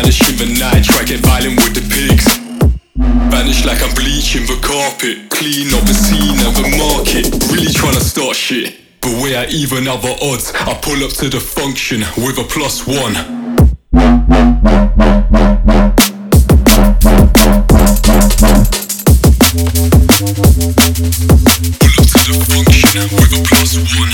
Vanish in the night, try get violent with the pigs. Vanish like I'm bleaching the carpet. Clean up the scene of the market. Really tryna start shit, but we're at even other odds. I pull up to the function with a +1. Pull up to the function with a +1.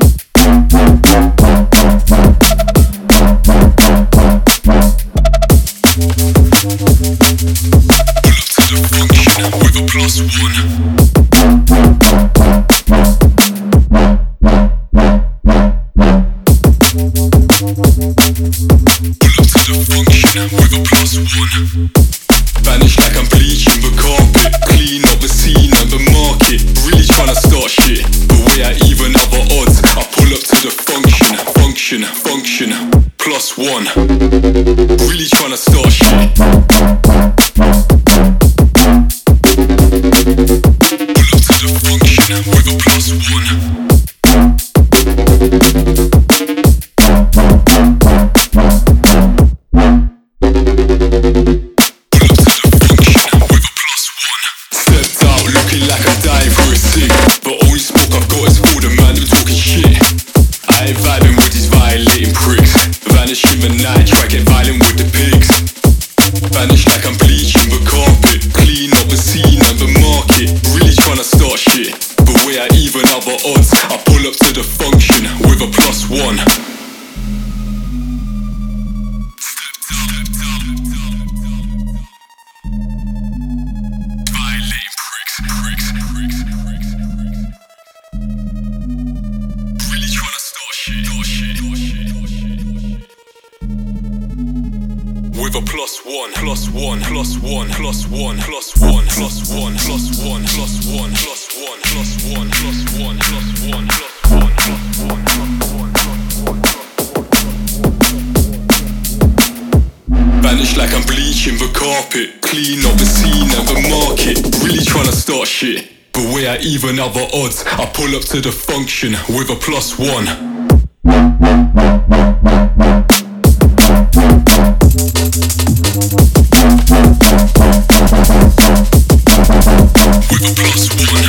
Vanish like I'm bleaching the carpet. Clean up the scene and the market. Really tryna start shit, but we're at even other odds. I pull up to the function +1. Really tryna start shit. Pull up to the function with a +1. Like I'm dying for a cig, but only smoke I've got is for the man who talking shit. I ain't vibing with these violating pricks. Vanish in the night, try get violent with the pigs. Vanish like I'm bleaching the carpet. Clean up the scene and the market. Really tryna start shit, but we're at even other odds. I pull up to the function with a +1. With a +1, +1, +1, +1, +1, +1, +1, +1, +1, +1, +1, Vanish like I'm bleaching the carpet. Clean up the scene and the market. Really tryna start shit, but we're at even other odds. I pull up to the function with a +1. With a +1.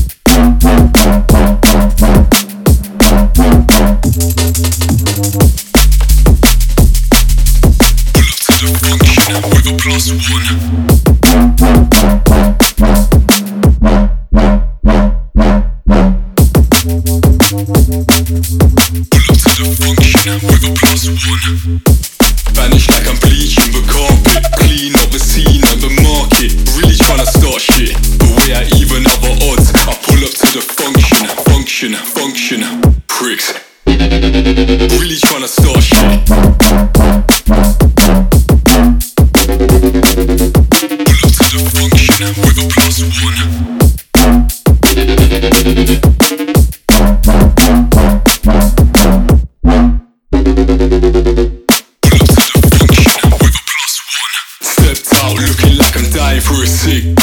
Pull up to the function with a +1. Vanish like I'm bleaching the carpet. Clean up the scene and the market. Really tryna start shit, but we're at even other odds. I pull up to the function pricks. Really tryna start shit. Pull up to the function with a +1. Looking like I'm dying for a cig,